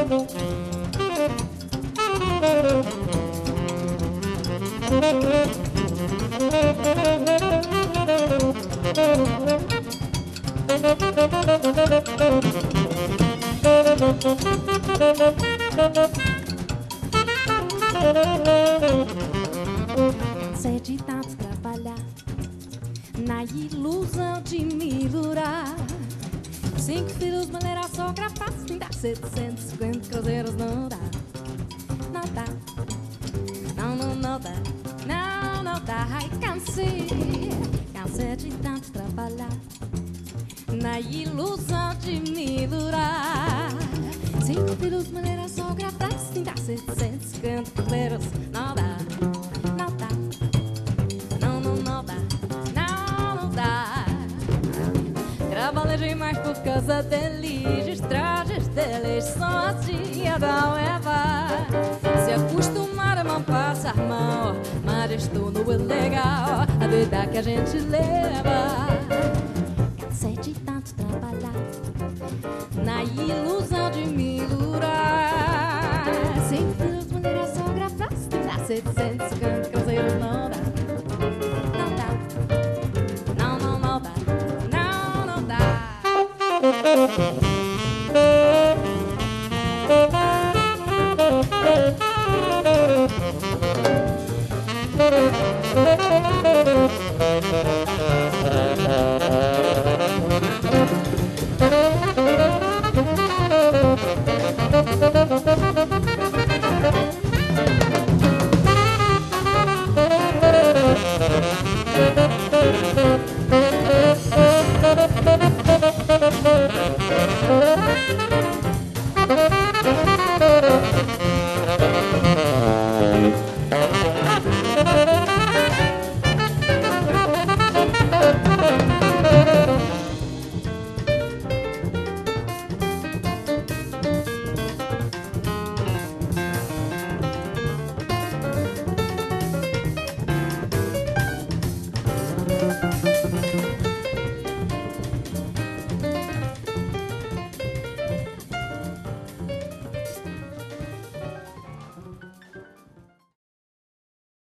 Cansei de tanto trabalhar na ilusão de me durar. 5 filhos, maneira sogra, faço me dar 750 cruzeiros, não dá. Não dá, não dá, não dá. Ai, cansei de tanto trabalhar na ilusão de me durar. 5 filhos, maneira sogra, faço me dar 750 cruzeiros, não dá. Trabalhei demais por causa deles, trajes deles são assim, não é vá. Se acostumaram a não passar mal, mas estou no ilegal, a vida que a gente leva. Cansei de tanto trabalhar na ilusão de me durar. Sem filhos, mulher, sogra, praça, dá 750 cruzeiros, não dá.